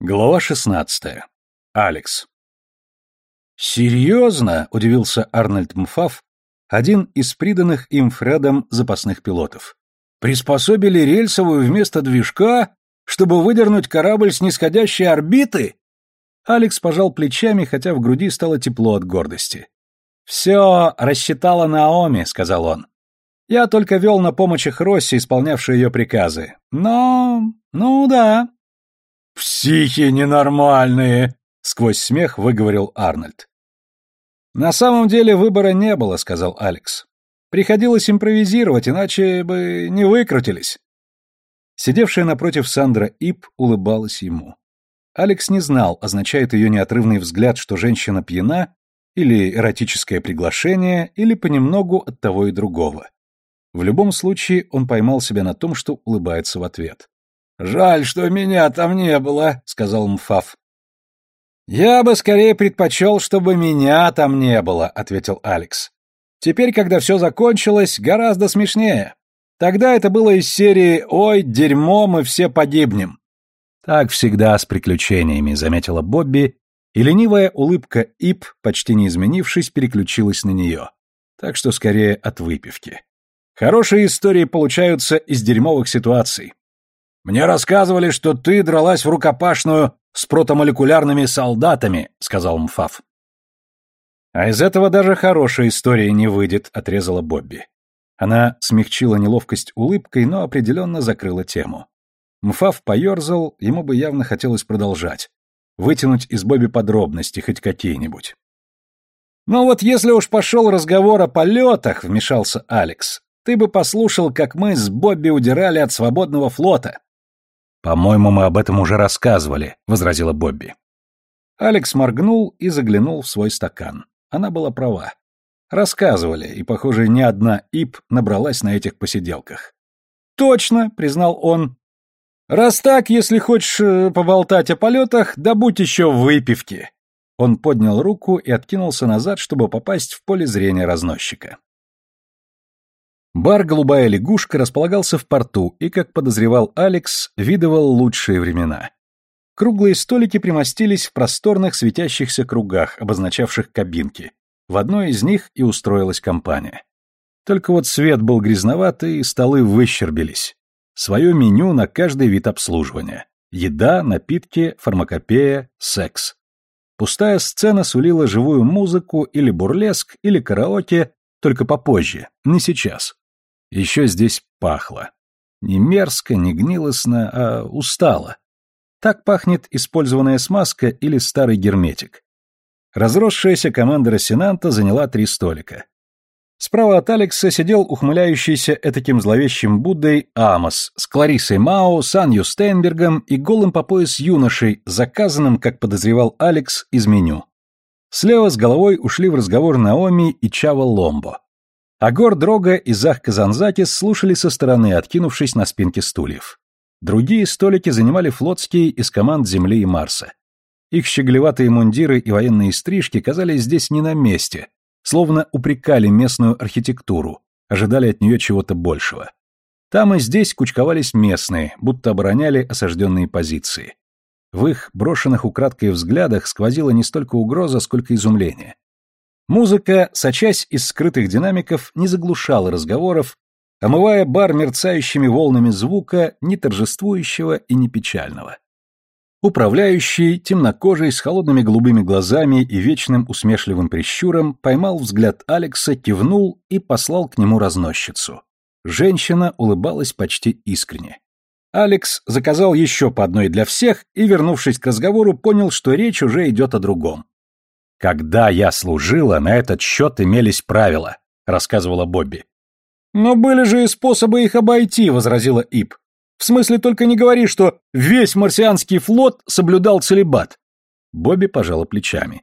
Глава 16. Алекс. «Серьезно?» — удивился Арнольд Мфаф, один из приданных им Фредом запасных пилотов. «Приспособили рельсовую вместо движка, чтобы выдернуть корабль с нисходящей орбиты?» Алекс пожал плечами, хотя в груди стало тепло от гордости. «Все рассчитала Наоми», — сказал он. «Я только вел на помощь их Росси, исполнявшей ее приказы. Но... ну да». «Психи ненормальные!» — сквозь смех выговорил Арнольд. «На самом деле выбора не было», — сказал Алекс. «Приходилось импровизировать, иначе бы не выкрутились». Сидевшая напротив Сандра Ип улыбалась ему. Алекс не знал, означает ее неотрывный взгляд, что женщина пьяна, или эротическое приглашение, или понемногу от того и другого. В любом случае он поймал себя на том, что улыбается в ответ. «Жаль, что меня там не было», — сказал Мфаф. «Я бы скорее предпочел, чтобы меня там не было», — ответил Алекс. «Теперь, когда все закончилось, гораздо смешнее. Тогда это было из серии «Ой, дерьмо, мы все погибнем». «Так всегда с приключениями», — заметила Бобби, и ленивая улыбка Ип, почти не изменившись, переключилась на нее. Так что скорее от выпивки. «Хорошие истории получаются из дерьмовых ситуаций». «Мне рассказывали, что ты дралась в рукопашную с протомолекулярными солдатами», — сказал Мфаф. «А из этого даже хорошая история не выйдет», — отрезала Бобби. Она смягчила неловкость улыбкой, но определенно закрыла тему. Мфаф поерзал, ему бы явно хотелось продолжать. Вытянуть из Бобби подробности, хоть какие-нибудь. «Ну вот если уж пошел разговор о полетах», — вмешался Алекс, «ты бы послушал, как мы с Бобби удирали от свободного флота». «По-моему, мы об этом уже рассказывали», — возразила Бобби. Алекс моргнул и заглянул в свой стакан. Она была права. Рассказывали, и, похоже, ни одна Ип набралась на этих посиделках. «Точно», — признал он. «Раз так, если хочешь поболтать о полетах, добудь еще выпивки». Он поднял руку и откинулся назад, чтобы попасть в поле зрения разносчика. Бар «Голубая лягушка» располагался в порту и, как подозревал Алекс, видывал лучшие времена. Круглые столики примостились в просторных светящихся кругах, обозначавших кабинки. В одной из них и устроилась компания. Только вот свет был грязноватый, и столы выщербились. Свое меню на каждый вид обслуживания. Еда, напитки, фармакопея, секс. Пустая сцена сулила живую музыку или бурлеск, или караоке, только попозже, не сейчас. Еще здесь пахло. Не мерзко, не гнилостно, а устало. Так пахнет использованная смазка или старый герметик. Разросшаяся команда Рассенанта заняла 3 столика. Справа от Алекса сидел ухмыляющийся этаким зловещим Буддой Амос с Клариссой Мао, Санью Стейнбергом и голым по пояс юношей, заказанным, как подозревал Алекс, из меню. Слева с головой ушли в разговор Наоми и Чава Ломбо. Агор Дрога и Зах Казанзакис слушали со стороны, откинувшись на спинки стульев. Другие столики занимали флотские из команд Земли и Марса. Их щеголеватые мундиры и военные стрижки казались здесь не на месте, словно упрекали местную архитектуру, ожидали от нее чего-то большего. Там и здесь кучковались местные, будто обороняли осажденные позиции. В их брошенных украдкой взглядах сквозила не столько угроза, сколько изумление. Музыка, сочась из скрытых динамиков, не заглушала разговоров, омывая бар мерцающими волнами звука, не торжествующего и не печального. Управляющий, темнокожий, с холодными голубыми глазами и вечным усмешливым прищуром, поймал взгляд Алекса, кивнул и послал к нему разносчицу. Женщина улыбалась почти искренне. Алекс заказал еще по одной для всех и, вернувшись к разговору, понял, что речь уже идет о другом. «Когда я служила, на этот счет имелись правила», — рассказывала Бобби. «Но были же и способы их обойти», — возразила Ип. «В смысле, только не говори, что весь марсианский флот соблюдал целибат». Бобби пожала плечами.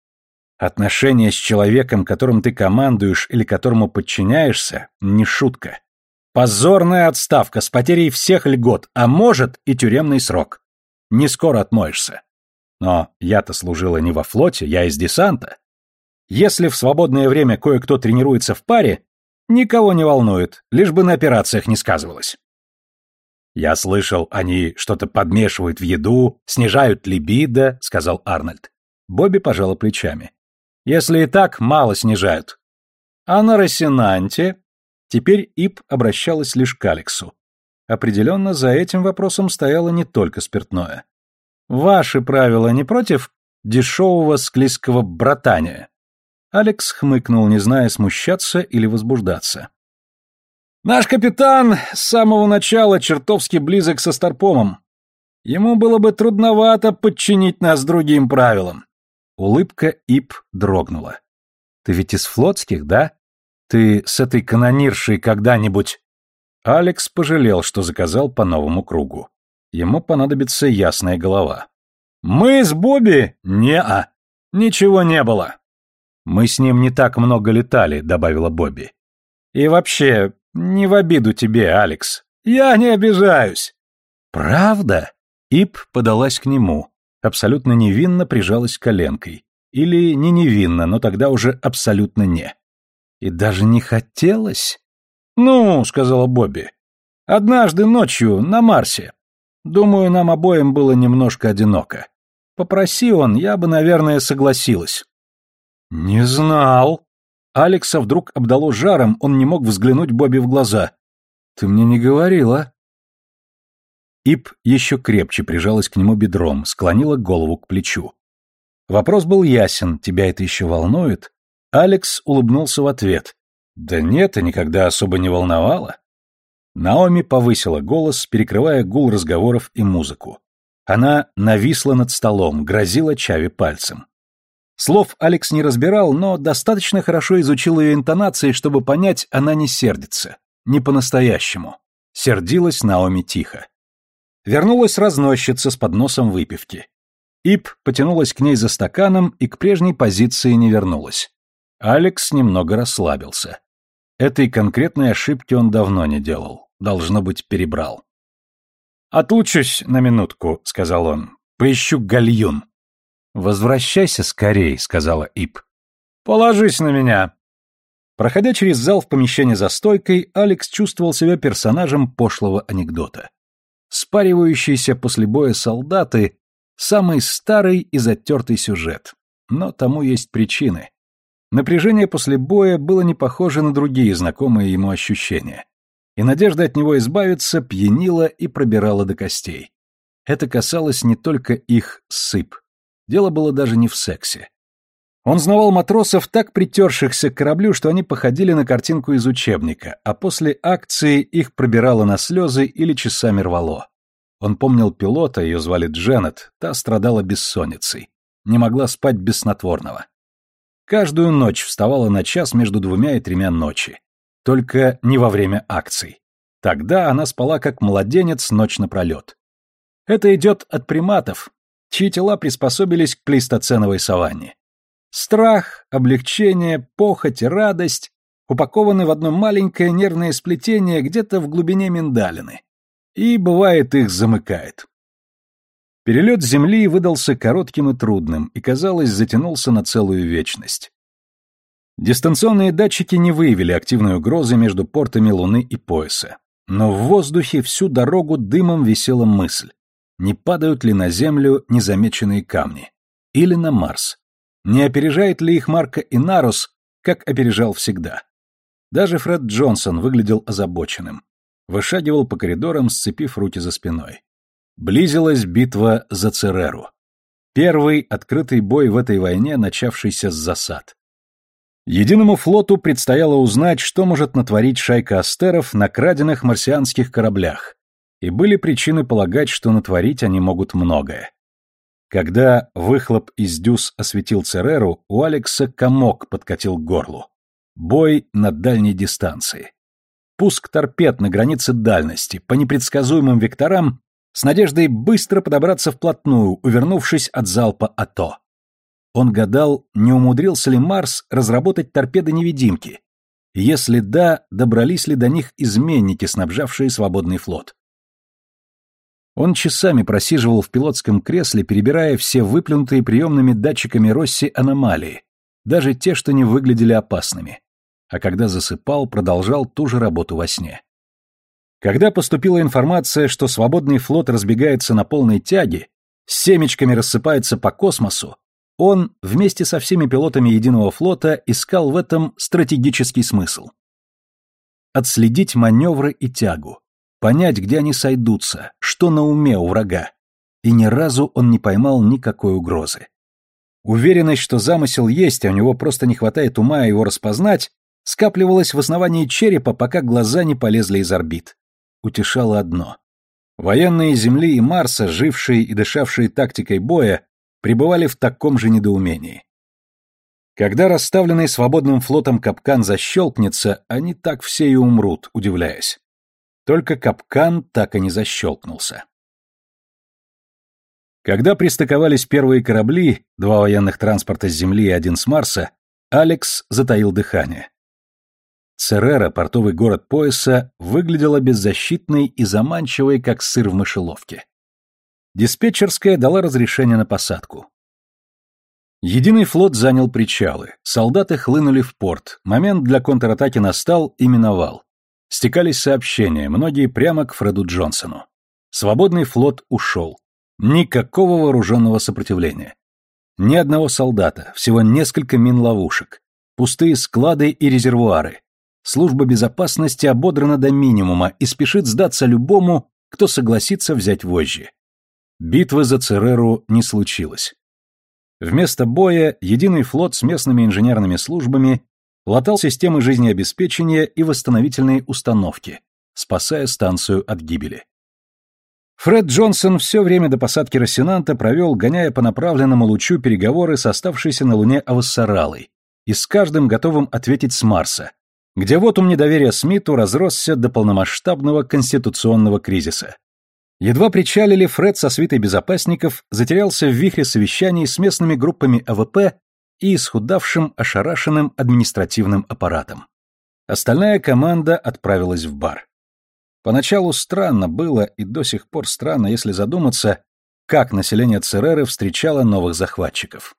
«Отношения с человеком, которым ты командуешь или которому подчиняешься, не шутка. Позорная отставка с потерей всех льгот, а может и тюремный срок. Не скоро отмоешься. Но я-то служила не во флоте, я из десанта. Если в свободное время кое-кто тренируется в паре, никого не волнует, лишь бы на операциях не сказывалось». «Я слышал, они что-то подмешивают в еду, снижают либидо», — сказал Арнольд. Бобби пожала плечами. «Если и так, мало снижают». «А на Росинанте?» Теперь Ип обращалась лишь к Алексу. Определенно, за этим вопросом стояло не только спиртное. «Ваши правила не против дешевого склизкого братания?» Алекс хмыкнул, не зная, смущаться или возбуждаться. «Наш капитан с самого начала чертовски близок со Старпомом. Ему было бы трудновато подчинить нас другим правилам». Улыбка Ип дрогнула. «Ты ведь из флотских, да? Ты с этой канониршей когда-нибудь...» Алекс пожалел, что заказал по новому кругу. Ему понадобится ясная голова. «Мы с Бобби? Не-а. Ничего не было». «Мы с ним не так много летали», — добавила Бобби. «И вообще, не в обиду тебе, Алекс. Я не обижаюсь». «Правда?» Ип подалась к нему, абсолютно невинно прижалась коленкой. Или не невинно, но тогда уже абсолютно не. «И даже не хотелось?» «Ну», — сказала Бобби, — «однажды ночью на Марсе. Думаю, нам обоим было немножко одиноко. Попроси он, я бы, наверное, согласилась». «Не знал». Алекса вдруг обдало жаром, он не мог взглянуть Бобби в глаза. «Ты мне не говорила». Ип еще крепче прижалась к нему бедром, склонила голову к плечу. Вопрос был ясен, тебя это еще волнует? Алекс улыбнулся в ответ. «Да нет, и никогда особо не волновало». Наоми повысила голос, перекрывая гул разговоров и музыку. Она нависла над столом, грозила Чави пальцем. Слов Алекс не разбирал, но достаточно хорошо изучил ее интонации, чтобы понять, она не сердится. Не по-настоящему. Сердилась Наоми тихо. Вернулась разносчица с подносом выпивки. Ип потянулась к ней за стаканом и к прежней позиции не вернулась. Алекс немного расслабился. Этой конкретной ошибки он давно не делал. Должно быть, перебрал. «Отлучусь на минутку», — сказал он. «Поищу гальюн». «Возвращайся скорей», — сказала Ип. «Положись на меня». Проходя через зал в помещение за стойкой, Алекс чувствовал себя персонажем пошлого анекдота. Спаривающиеся после боя солдаты — самый старый и затертый сюжет. Но тому есть причины. Напряжение после боя было не похоже на другие знакомые ему ощущения. И надежда от него избавиться пьянила и пробирала до костей. Это касалось не только их с Ип. Дело было даже не в сексе. Он знавал матросов, так притершихся к кораблю, что они походили на картинку из учебника, а после акции их пробирало на слезы или часами рвало. Он помнил пилота, ее звали Дженнет, та страдала бессонницей. Не могла спать без снотворного. Каждую ночь вставала на час между 2 и 3 ночи. Только не во время акций. Тогда она спала как младенец ночь напролет. Это идет от приматов, чьи тела приспособились к плейстоценовой саванне. Страх, облегчение, похоть и радость упакованы в одно маленькое нервное сплетение где-то в глубине миндалины. И, бывает, их замыкает. Перелет с Земли выдался коротким и трудным, и, казалось, затянулся на целую вечность. Дистанционные датчики не выявили активной угрозы между портами Луны и пояса. Но в воздухе всю дорогу дымом висела мысль. Не падают ли на Землю незамеченные камни? Или на Марс? Не опережает ли их Марко Инарус, как опережал всегда? Даже Фред Джонсон выглядел озабоченным. Вышагивал по коридорам, сцепив руки за спиной. Близилась битва за Цереру. Первый открытый бой в этой войне, начавшийся с засад. Единому флоту предстояло узнать, что может натворить шайка астеров на краденных марсианских кораблях, и были причины полагать, что натворить они могут многое. Когда выхлоп из дюз осветил Цереру, у Алекса комок подкатил к горлу. Бой на дальней дистанции. Пуск торпед на границе дальности, по непредсказуемым векторам, с надеждой быстро подобраться вплотную, увернувшись от залпа АТО. Он гадал, не умудрился ли Марс разработать торпеды-невидимки. Если да, добрались ли до них изменники, снабжавшие свободный флот. Он часами просиживал в пилотском кресле, перебирая все выплюнутые приемными датчиками Росси аномалии, даже те, что не выглядели опасными. А когда засыпал, продолжал ту же работу во сне. Когда поступила информация, что свободный флот разбегается на полной тяге, с семечками рассыпается по космосу, он, вместе со всеми пилотами единого флота, искал в этом стратегический смысл. Отследить маневры и тягу, понять, где они сойдутся, что на уме у врага. И ни разу он не поймал никакой угрозы. Уверенность, что замысел есть, а у него просто не хватает ума его распознать, скапливалась в основании черепа, пока глаза не полезли из орбит. Утешало одно. Военные Земли и Марса, жившие и дышавшие тактикой боя, пребывали в таком же недоумении. Когда расставленный свободным флотом капкан защелкнется, они так все и умрут, удивляясь. Только капкан так и не защелкнулся. Когда пристыковались первые корабли, 2 военных транспорта с Земли и 1 с Марса, Алекс затаил дыхание. Церера, портовый город пояса, выглядела беззащитной и заманчивой, как сыр в мышеловке. Диспетчерская дала разрешение на посадку. Единый флот занял причалы, солдаты хлынули в порт, момент для контратаки настал и миновал. Стекались сообщения, многие прямо к Фреду Джонсону. Свободный флот ушел. Никакого вооруженного сопротивления. Ни одного солдата, всего несколько мин-ловушек, пустые склады и резервуары. Служба безопасности ободрана до минимума и спешит сдаться любому, кто согласится взять вожжи. Битвы за Цереру не случилось. Вместо боя единый флот с местными инженерными службами латал системы жизнеобеспечения и восстановительные установки, спасая станцию от гибели. Фред Джонсон все время до посадки Рассенанта провел, гоняя по направленному лучу переговоры с оставшейся на Луне Авассаралой и с каждым готовым ответить с Марса, где вотум недоверия Смиту разросся до полномасштабного конституционного кризиса. Едва причалили, Фред со свитой безопасников затерялся в вихре совещаний с местными группами АВП и исхудавшим, ошарашенным административным аппаратом. Остальная команда отправилась в бар. Поначалу странно было, и до сих пор странно, если задуматься, как население Цереры встречало новых захватчиков.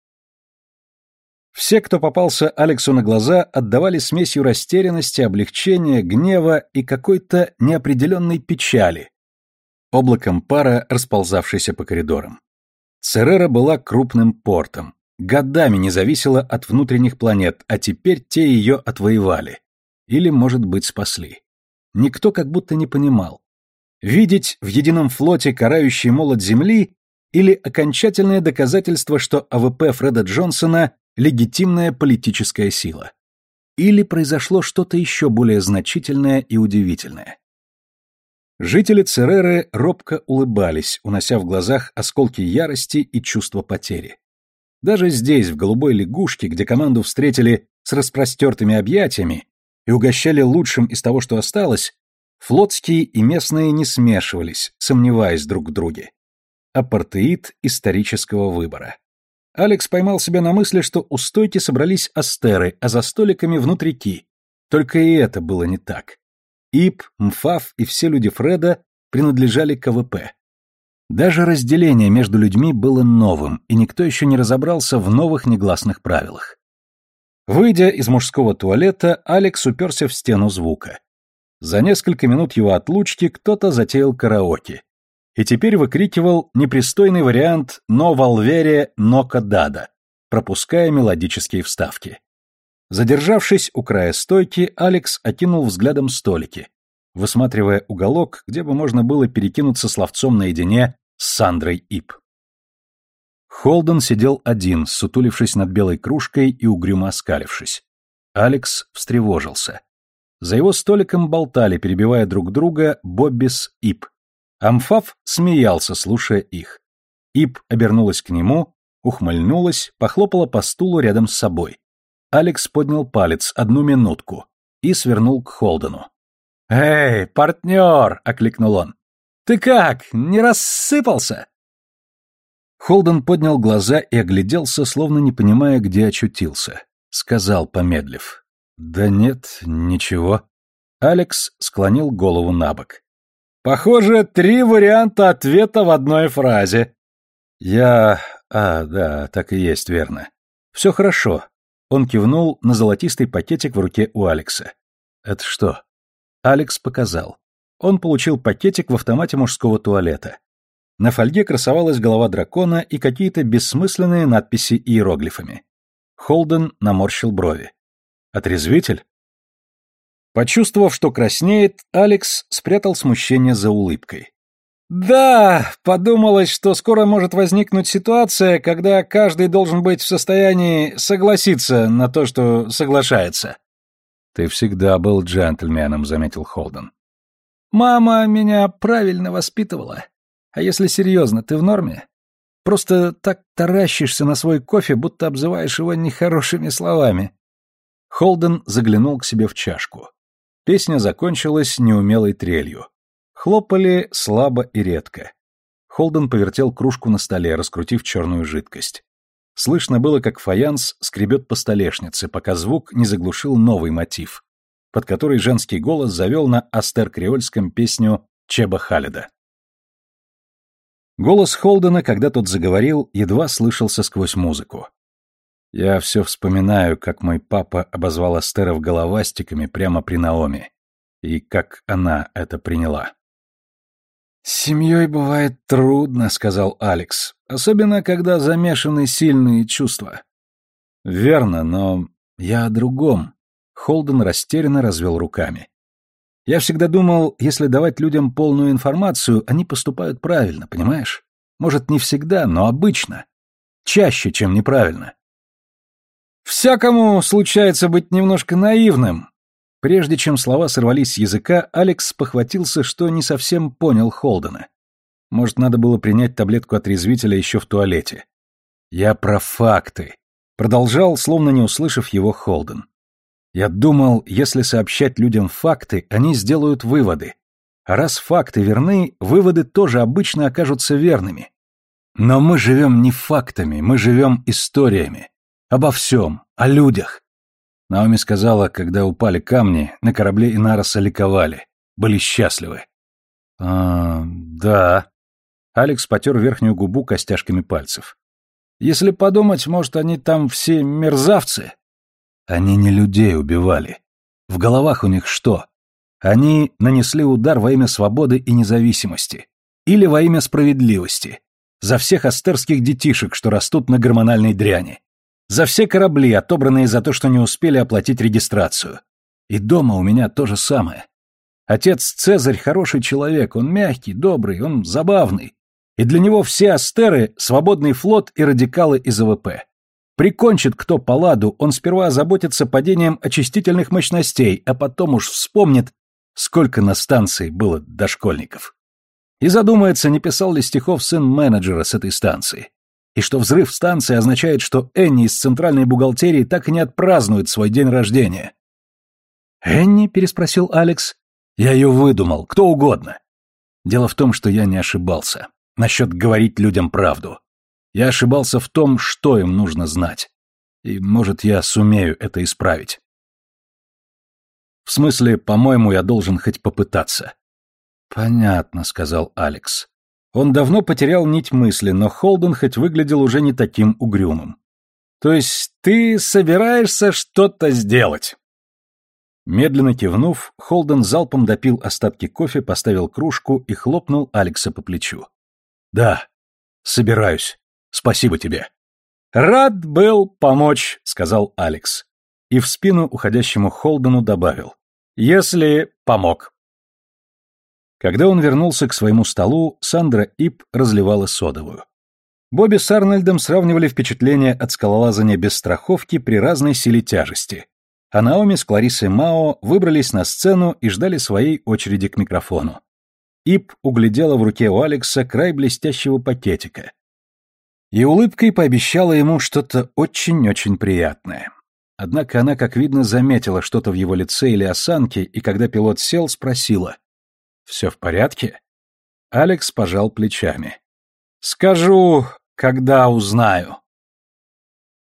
Все, кто попался Алексу на глаза, отдавали смесью растерянности, облегчения, гнева и какой-то неопределенной печали, облаком пара, расползавшейся по коридорам. Церера была крупным портом, годами не зависела от внутренних планет, а теперь те ее отвоевали. Или, может быть, спасли. Никто как будто не понимал. Видеть в едином флоте карающий молот Земли или окончательное доказательство, что АВП Фреда Джонсона – легитимная политическая сила. Или произошло что-то еще более значительное и удивительное. Жители Цереры робко улыбались, унося в глазах осколки ярости и чувства потери. Даже здесь, в голубой лягушке, где команду встретили с распростертыми объятиями и угощали лучшим из того, что осталось, флотские и местные не смешивались, сомневаясь друг в друге. Апартеид исторического выбора. Алекс поймал себя на мысли, что у стойки собрались астеры, а за столиками внутрики. Только и это было не так. Ип, Мфав и все люди Фреда принадлежали к АВП. Даже разделение между людьми было новым, и никто еще не разобрался в новых негласных правилах. Выйдя из мужского туалета, Алекс уперся в стену звука. За несколько минут его отлучки кто-то затеял караоке. И теперь выкрикивал непристойный вариант «Но Валвере, но Кадада», пропуская мелодические вставки. Задержавшись у края стойки, Алекс окинул взглядом столики, высматривая уголок, где бы можно было перекинуться словцом наедине с Сандрой Ип. Холден сидел один, сутулившись над белой кружкой и угрюмо оскалившись. Алекс встревожился. За его столиком болтали, перебивая друг друга, Бобби с Ип. Амфав смеялся, слушая их. Ип обернулась к нему, ухмыльнулась, похлопала по стулу рядом с собой. Алекс поднял палец, 1 минутку, и свернул к Холдену. «Эй, партнер!» — окликнул он. «Ты как, не рассыпался?» Холден поднял глаза и огляделся, словно не понимая, где очутился. Сказал, помедлив. «Да нет, ничего». Алекс склонил голову набок. «Похоже, 3 варианта ответа в одной фразе». Да, так и есть, верно. Все хорошо». Он кивнул на золотистый пакетик в руке у Алекса. «Это что?» Алекс показал. он получил пакетик в автомате мужского туалета. На фольге красовалась голова дракона и какие-то бессмысленные надписи иероглифами. Холден наморщил брови. «Отрезвитель?» Почувствовав, что краснеет, Алекс спрятал смущение за улыбкой. «Да, подумалось, что скоро может возникнуть ситуация, когда каждый должен быть в состоянии согласиться на то, что соглашается». «Ты всегда был джентльменом», — заметил Холден. «Мама меня правильно воспитывала. А если серьезно, ты в норме? Просто так таращишься на свой кофе, будто обзываешь его нехорошими словами». Холден заглянул к себе в чашку. Песня закончилась неумелой трелью. Хлопали слабо и редко. Холден повертел кружку на столе, раскрутив черную жидкость. Слышно было, как фаянс скребет по столешнице, пока звук не заглушил новый мотив, под который женский голос завел на астер-креольском песню Чеба Халида. Голос Холдена, когда тот заговорил, едва слышался сквозь музыку. «Я все вспоминаю, как мой папа обозвал астеров головастиками прямо при Наоми, и как она это приняла». «С семьей бывает трудно», — сказал Алекс, «особенно когда замешаны сильные чувства». «Верно, но я о другом». Холден растерянно развел руками. «Я всегда думал, если давать людям полную информацию, они поступают правильно, понимаешь? Может, не всегда, но обычно. Чаще, чем неправильно». «Всякому случается быть немножко наивным». Прежде чем слова сорвались с языка, Алекс спохватился, что не совсем понял Холдена. Может, надо было принять таблетку отрезвителя еще в туалете. «Я про факты», — продолжал, словно не услышав его Холден. «Я думал, если сообщать людям факты, они сделают выводы. А раз факты верны, выводы тоже обычно окажутся верными. Но мы живем не фактами, мы живем историями. Обо всем, о людях». Наоми сказала, когда упали камни, на корабле Инароса ликовали, были счастливы. Да. Алекс потер верхнюю губу костяшками пальцев. Если подумать, может, они там все мерзавцы? Они не людей убивали. В головах у них что? Они нанесли удар во имя свободы и независимости. Или во имя справедливости. За всех астерских детишек, что растут на гормональной дряни. За все корабли, отобранные за то, что не успели оплатить регистрацию. И дома у меня то же самое. Отец Цезарь хороший человек, он мягкий, добрый, он забавный. И для него все астеры — свободный флот и радикалы из АВП. Прикончит кто по ладу, он сперва озаботится падением очистительных мощностей, а потом уж вспомнит, сколько на станции было дошкольников. И задумается, не писал ли стихов сын менеджера с этой станции. И что взрыв станции означает, что Энни из центральной бухгалтерии так и не отпразднует свой день рождения. «Энни?» — переспросил Алекс. «Я ее выдумал, кто угодно. Дело в том, что я не ошибался. Насчет говорить людям правду. Я ошибался в том, что им нужно знать. И, может, я сумею это исправить. В смысле, по-моему, я должен хоть попытаться». «Понятно», — сказал Алекс. Он давно потерял нить мысли, но Холден хоть выглядел уже не таким угрюмым. «То есть ты собираешься что-то сделать?» Медленно кивнув, Холден залпом допил остатки кофе, поставил кружку и хлопнул Алекса по плечу. «Да, собираюсь. Спасибо тебе». «Рад был помочь», — сказал Алекс. И в спину уходящему Холдену добавил. «Если помог». Когда он вернулся к своему столу, Сандра Ип разливала содовую. Бобби с Арнольдом сравнивали впечатления от скалолазания без страховки при разной силе тяжести, а Наоми с Клариссой Мао выбрались на сцену и ждали своей очереди к микрофону. Ип углядела в руке у Алекса край блестящего пакетика и улыбкой пообещала ему что-то очень-очень приятное. Однако она, как видно, заметила что-то в его лице или осанке, и когда пилот сел, спросила: «Все в порядке?» Алекс пожал плечами. «Скажу, когда узнаю».